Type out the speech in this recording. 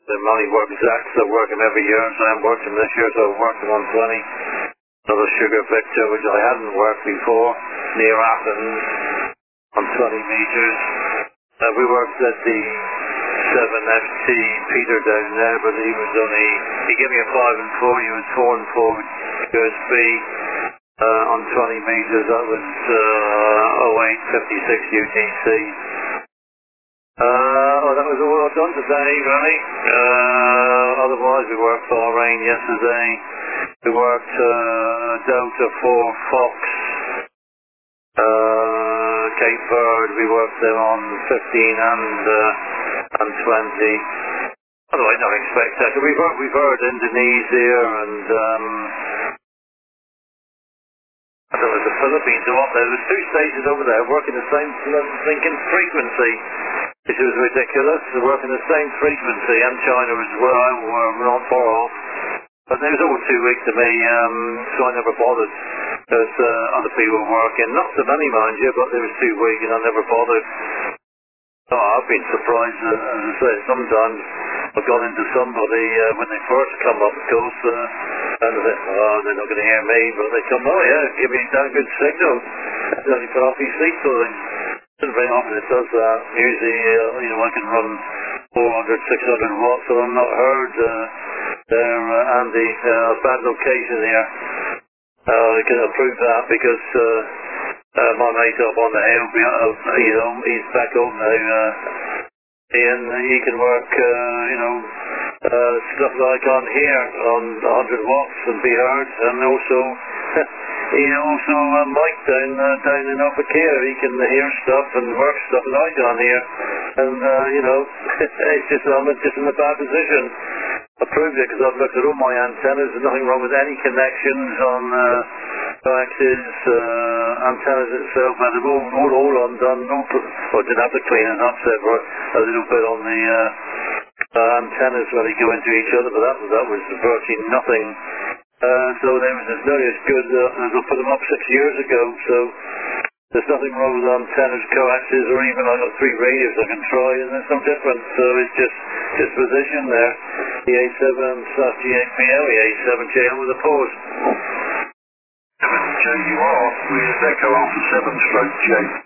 The money work exact, so I work them every year, so I'm working this year, so I've worked them on 20. Another Sugar Victor, which I hadn't worked before, near Athens, on 20 metres. We worked at the 7FT Peter down there, but he gave me a 5 and 4, he was 4 and 4 USB on 20 metres. That was 0856 UTC. That was all I've done today, really. Otherwise, we worked Bahrain yesterday. We worked Delta 4 Fox, Cape Verde. We worked them on 15 and 20. Otherwise, nothing spectacular. We've heard Indonesia and I don't know, the Philippines are up there. There's 2 stations over there working the same thinking frequency, which was ridiculous. They're working the same frequency, and China as well. We're not far off. But it was all too weak to me, so I never bothered. There's other people working, not so many, mind you, but they was too weak, and I never bothered. Oh, I've been surprised, as I say, sometimes I've gone into somebody when they first come up, of course, and I think, oh, they're not going to hear me, but they come, oh yeah, give me a damn good signal. Then you put off your seat for them. It's very often it does that. Usually, I can run 400, 600 watts, so I'm not heard there, Andy. Bad location here. I can approve that because my mate up on the hill, he's back home now. Ian, he can work, stuff that I can't hear on 100 watts and be heard, and also, Mike down in Upper Care, he can hear stuff and work stuff that I can't hear, and, it's just, I'm just in a bad position. I proved it because I've looked at all my antennas, there's nothing wrong with any connections on coaxes, antennas itself, and they're all undone. I did have to clean it up a little bit on the antennas when they go into each other, but that was virtually nothing. So there's nearly as good as I put them up 6 years ago, so there's nothing wrong with antennas, coaxes, or even I've got 3 radios I can try, and there's no difference, so it's just position there. The A7/G8PL, the A7JL with a pause. 7JUR with Echo Alpha 7/J.